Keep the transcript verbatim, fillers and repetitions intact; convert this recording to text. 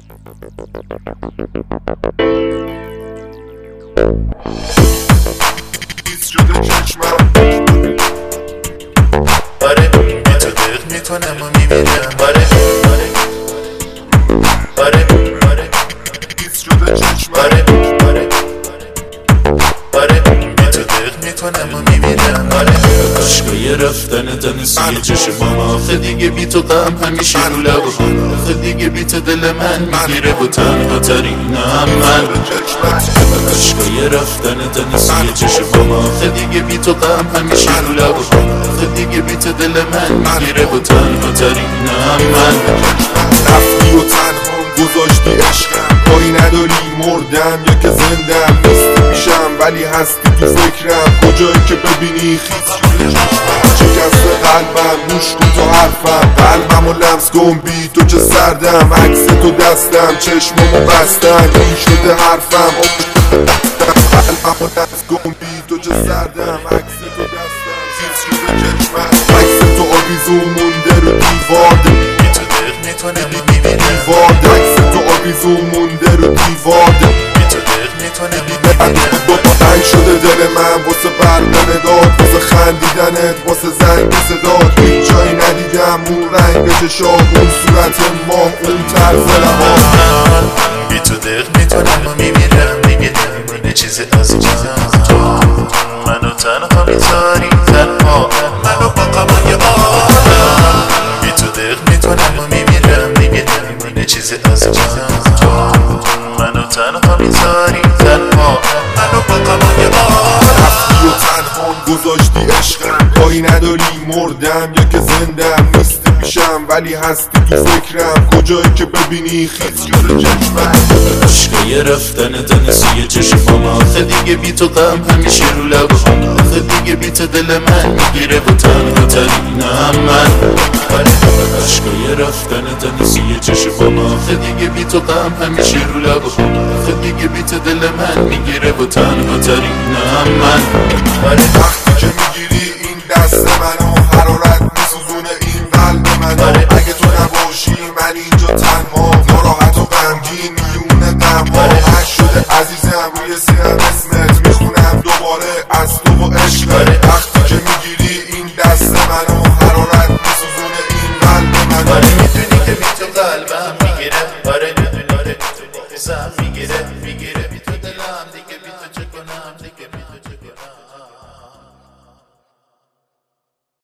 بیز شده چشمم آره بی تو دق میکنم و میبینم آره آره آره بیز شده چشمم آره آره آره بی تو دق میکنم و میبینم آره عشقای رفتن تن سوی چشمم آخه دیگه بی تو غم همیشه رو لبم آخه دیگه بی تو دل من میگیره و تنها ترینم من عشقای رفتن تن سوی چشمم آخه دیگه بی تو غم همیشه رو لبم آخه دیگه بی تو دل من میگیره و تنها ترینم من رفتی و تنها گذاشتی عشقم پایی نداری مردم یا که زندم نیستی میشم ولی هستی تو فکرم کجایی که ببینی خیز شکست قلبم گوش کن تو حرفم قلبم و لمس کن بی تو چه سردم عکس تو دستم چشممو بستن این شده حرفم قلبم و لمس کن بی تو چه سردم عکس تو دستم خیز شده چشمم عکس تو آویزون مونده رو دیوار بی تو دق میکنم و میبینم دیوار عکس تو آویزون مونده رو دیوار بی تو دق میکنم و میبینم تنگ شده دل من واسه برقه داد واسه خندیدنت واسه زنگ صدات هیچ جایی ندیدم اون رنگ چشات اون صورت ماه اون طرز لبات بی تو دق میکنم و میبینم میبینم یه چیز از جنم تو منو تنها میذاری تنها منو با قمای آدم بی تو دق میکنم و میبینم میبینم یه چیز از جنم تو منو تنها میذاری تنها منو با قمای آدم رفتی و تنها گذاشتی عشقم پایی نداری مردم یا که زندم نیستی پیشم ولی هستی تو فکرم کجایی که ببینی خیز شده چشمم عشقای رفتن تن سوی چشمم آخه دیگه بی تو غم همیشه رو لبم آخه دیگه بی تو دل من میگیره و تنها ترینم من عشقای رفتن تن سوی چشمم آخه دیگه بی تو غم همیشه رو لبم آخه دیگه بی تو دل من میگیره و تنها ترینم من وقتی که میگیری این دست منو حرارت